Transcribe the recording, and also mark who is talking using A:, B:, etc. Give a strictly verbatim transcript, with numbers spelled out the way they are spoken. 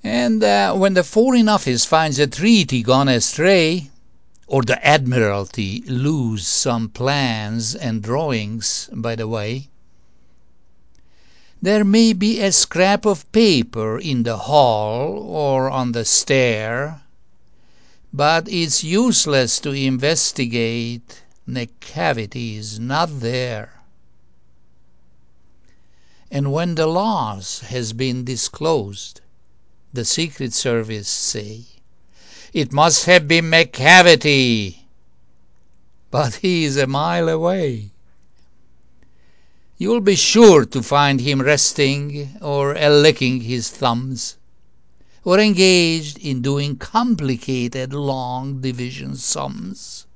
A: And uh, when the Foreign Office finds a treaty gone astray, or the Admiralty lose some plans and drawings by the way, there may be a scrap of paper in the hall or on the stair, but it's useless to investigate, the cavity is not there. And when the loss has been disclosed, the Secret Service say, "It must have been McCavity," but he is a mile away. You'll be sure to find him resting or licking his thumbs, or engaged in doing complicated long division sums.